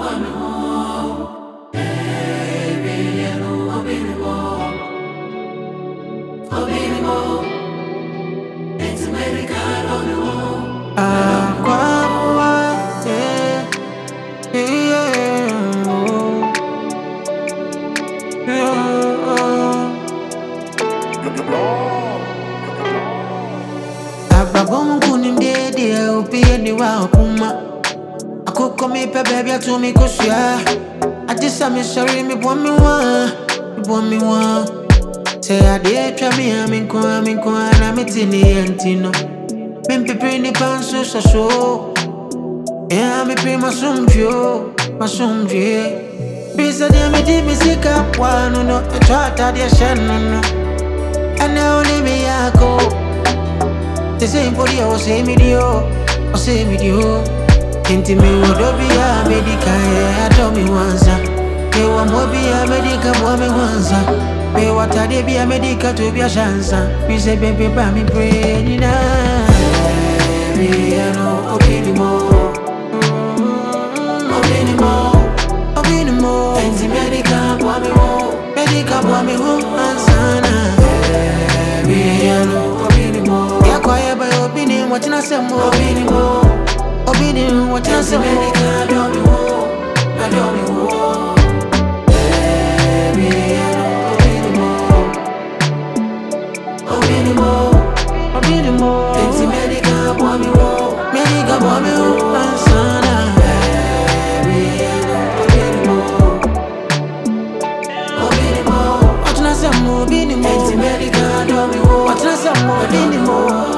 Ababom kunim de obi ni wa kuma. Akoko me pe baby to me kushia. I just am sorry me bo me wa. Say I dey try me I'm kwa na me tini antino. Me pepe ni panso so. Yeah me pe masumvio. Bisa dia me di misika wano no. Chata dia shanno. And now only me yako. The same body I was saying video. Inti me wodobia medica I told me once. Me wa mobia medica boy me once. Me wata de bia medica to be a chance. We say baby ba me pray na. Baby I know Obinimo. Inti medica boy me wo ansana. Baby I know Obinimo. Quiet by opinion, what you say more opinion, what you say more. I don't know. Baby, I know Obinimo. It's medical, boy, medical, boy, ansana. Baby, I know Obinimo. What you say more Obinimo? It's medical, what you say more Obinimo?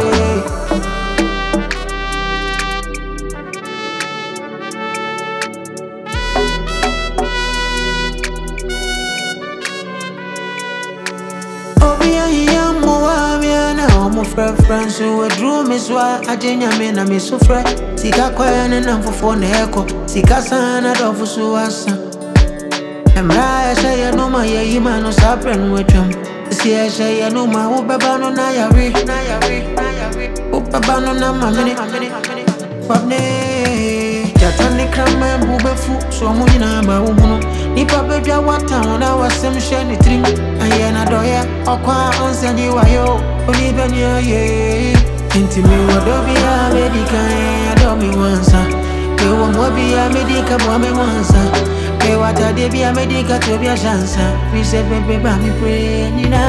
Friends who drew me so I didn't mean I miss so fresh. Sika kwaya na mfufo na eko. Sika sana dofu suwasa. Emra ya no ma ye ima no sapren wetram. Si ya no ma ubaba no na yari. Ubaba no na mamene. Babne. Jatani krama mbubefu so mujina ba umuno. Nipa bedwa wata ona wasem sheni trim. Ayena doya okwa onsendi wayo. Olivania ye. Inti me wadobia medica I do me once. Me wa mobia medica boy me once. Me wata de bia medica to be a chance. We say baby ba me pray ni na.